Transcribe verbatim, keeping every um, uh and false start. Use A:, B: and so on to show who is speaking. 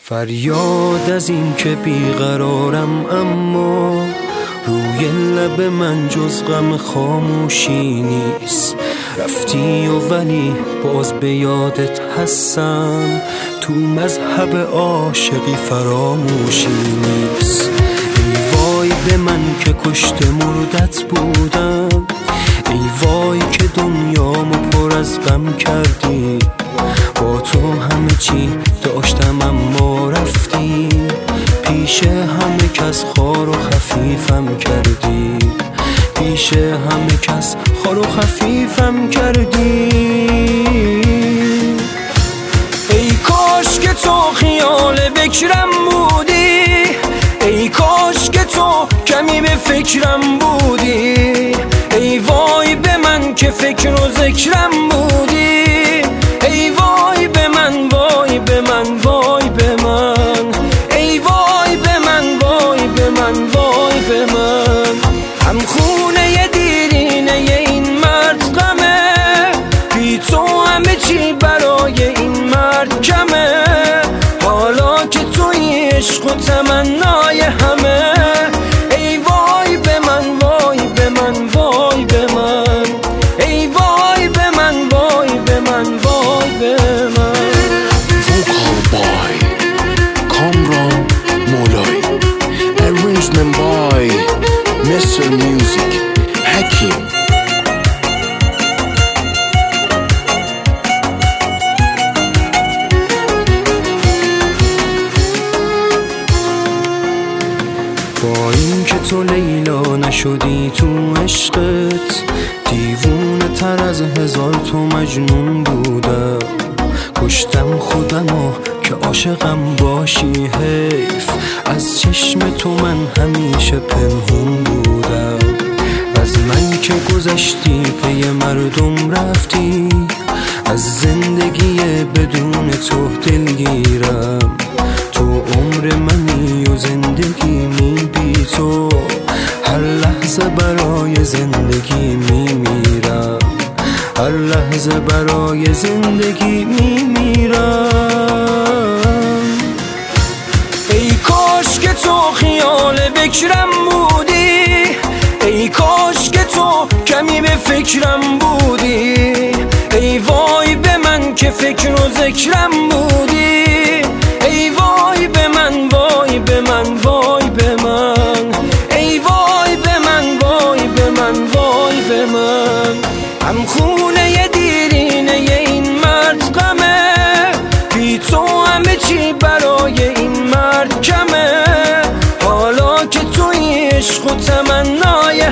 A: فریاد از این که بیقرارم، اما روی لب من جز غم خاموشی نیست. رفتی و ولی باز به یادت هستم، تو مذهب عاشقی فراموشی نیست. ای وای به من که کشته مردت بودم، ای وای که دنیامو پر از غم کردی. با تو همه چی داشتم اما رفتی، پیش همه کس خار و خفیفم کردی، پیش همه کس خار و خفیفم کردی. ای کاش که تو خیال بکرم بودی، ای کاش که تو کمی به فکرم بودی. ای وای به من که فکر و ذکرم بودی، ای وای به من، وای به من، وای به من، ای وای به من، وای به من، وای به من. هم خونه دیرینه این مرد غمه، بی تو همه چی برای این مرد کمه. حالا که توی عشق و تمنای همه، ای وای به من، وای به من، وای به من، ای وای به من، وای به من، وای به من.
B: Vocal by Kamran Molay, arrangement by mister Music Hakim.
A: با این که تو لیلا نشدی تو عشقت، دیوونه تر از هزار تو مجنون بودم. کشتم خودمو که عاشقم باشی، حیف از چشم تو من همیشه پنهون بودم. از من که گذشتی پی مردم رفتی، از زندگی بدون تو دلگیرم. تو عمر منی و زندگی می بی تو، هر لحظه برای زندگی می میرم، هر لحظه برای زندگی می میرم. ای کاش که تو خیال بکرم بودی، ای کاش که تو کمی به فکرم بودی. ای وای به من که فکر و ذکرم بودی، ای وای به من، وای به من، وای به من، ای وای به من، وای به من، وای به من. هم خونه دیرینه این مرد غمه، بی تو همه چی برای این مرد کمه. حالا که توی عشق و تمنای